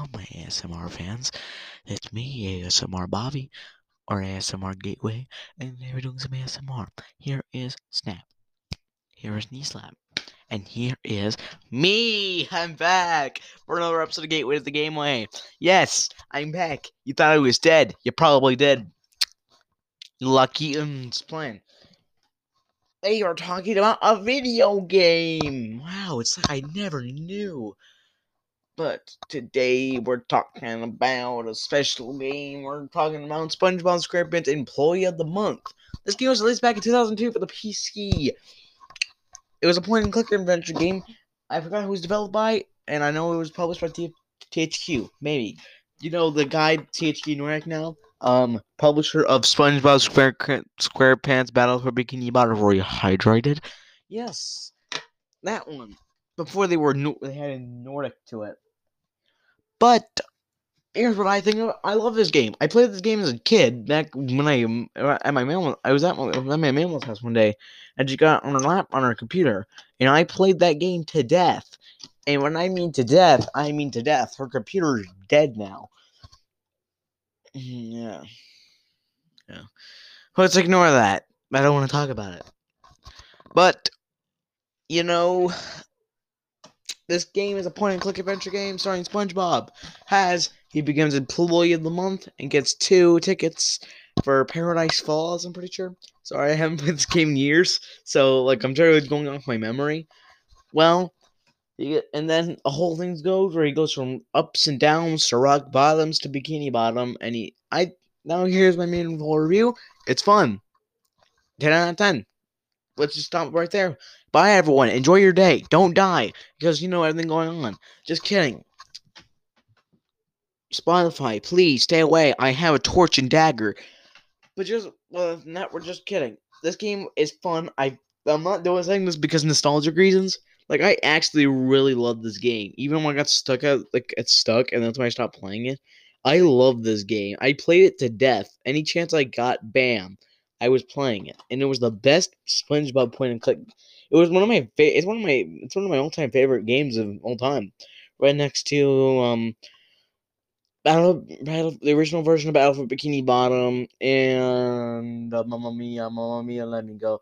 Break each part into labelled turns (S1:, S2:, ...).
S1: my ASMR fans. It's me, ASMR Bobby, or ASMR Gateway, and today we're doing some ASMR. Here is Snap, here is Knee Slap, and here is me! I'm back for another episode of Gateway to the Gameway. Yes, I'm back. You thought I was dead. You probably did. Lucky it's playing. They are talking about a video game! Wow, it's like I never knew. But today we're talking about a special game. We're talking about SpongeBob SquarePants Employee of the Month. This game was released back in 2002 for the PC. It was a point-and-click adventure game. I forgot who it was developed by, and I know it was published by THQ. Maybe. You know the guy THQ Nordic now? Publisher of SpongeBob SquarePants Battle for Bikini Bottom Rehydrated? Yes, that one. Before they had a Nordic to it. But here's what I think of. I love this game. I played this game as a kid back when I was at my mammal's house one day, and she got on her lap on her computer, and I played that game to death. And when I mean to death, I mean to death. Her computer is dead now. Yeah. Let's ignore that. I don't want to talk about it. But you know, this game is a point-and-click adventure game starring SpongeBob. He becomes Employee of the Month and gets 2 tickets for Paradise Falls, I'm pretty sure. Sorry, I haven't played this game in years, so, I'm trying to going off my memory. Well, and then a whole thing goes where he goes from ups and downs to rock bottoms to bikini bottom, and now here's my main full review. It's fun. 10 out of 10. Let's just stop right there. Bye, everyone. Enjoy your day. Don't die, because you know everything going on. Just kidding. Spotify, please stay away. I have a torch and dagger. But we're just kidding. This game is fun. I'm not saying this because of nostalgic reasons. I actually really love this game. Even when I got stuck at, it's stuck, and that's why I stopped playing it. I love this game. I played it to death. Any chance I got, bam, I was playing it, and it was the best SpongeBob point and click. It was one of my it's one of my all-time favorite games of all time. Right next to the original version of Battle for Bikini Bottom and Mamma Mia, Let Me Go,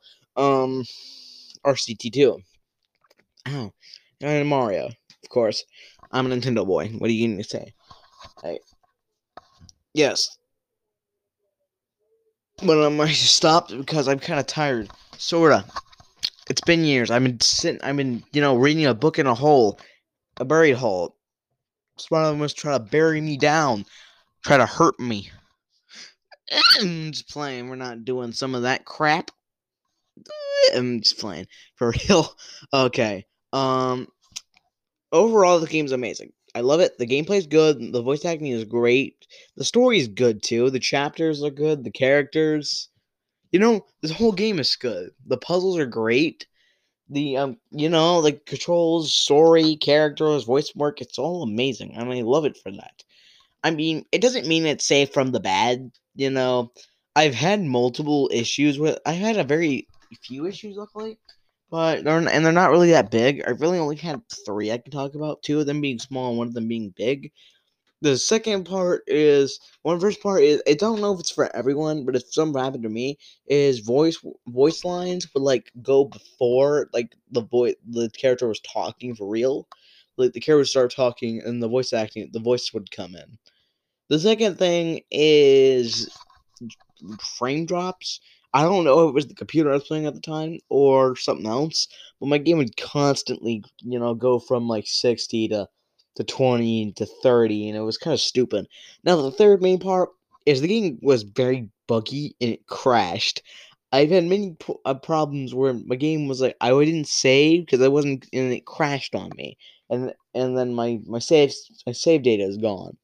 S1: RCT2. Oh, and Mario, of course. I'm a Nintendo boy. What are you going to say? Yes. But I stopped because I'm kind of tired. Sorta. It's been years. I've been reading a book in a buried hole. One of them was trying to bury me down, try to hurt me. I'm just playing. We're not doing some of that crap. I'm just playing for real. Okay. Overall, the game's amazing. I love it. The gameplay's good. The voice acting is great. The story is good too. The chapters are good. The characters. This whole game is good. The puzzles are great. The controls, story, characters, voice work, it's all amazing. I love it for that. It doesn't mean it's safe from the bad, I've had multiple issues I've had a very few issues, luckily, but they're not really that big. I've really only had 3 I can talk about, 2 of them being small and 1 of them being big. The first part is, I don't know if it's for everyone, but if something happened to me, is voice lines would go before the character was talking for real. The character would start talking and the voice would come in. The second thing is frame drops. I don't know if it was the computer I was playing at the time or something else, but my game would constantly, go from 60 to 20 to 30, and it was kind of stupid. Now, the third main part is the game was very buggy and it crashed. I've had many problems where my game was I didn't save because I wasn't, and it crashed on me, and then my save data is gone.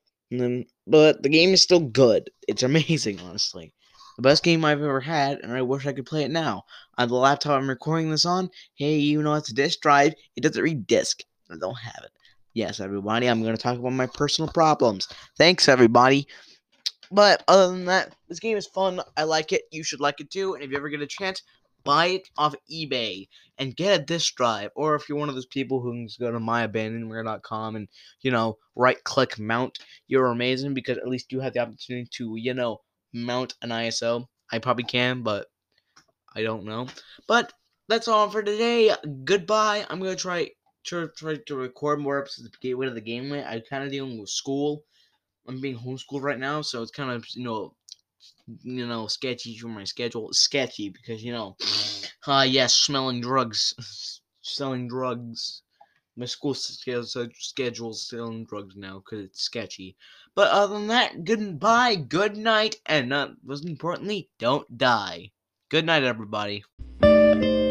S1: But the game is still good. It's amazing, honestly. The best game I've ever had, and I wish I could play it now. On the laptop I'm recording this on, hey, it's a disk drive. It doesn't read disk. I don't have it. Yes, everybody, I'm going to talk about my personal problems. Thanks, everybody. But other than that, this game is fun. I like it. You should like it too. And if you ever get a chance, buy it off eBay and get a disk drive. Or if you're one of those people who can just go to myabandonware.com and, right click mount, you're amazing because at least you have the opportunity to, mount an ISO. I probably can, but I don't know. But that's all for today. Goodbye. I'm going to try to record more episodes of Gateway to the Gameway. I'm kind of dealing with school. I'm being homeschooled right now, so it's kind of, sketchy for my schedule. Sketchy because, yes, smelling drugs, selling drugs. My school schedule's selling drugs now because it's sketchy. But other than that, goodbye, good night, and most importantly, don't die. Good night, everybody.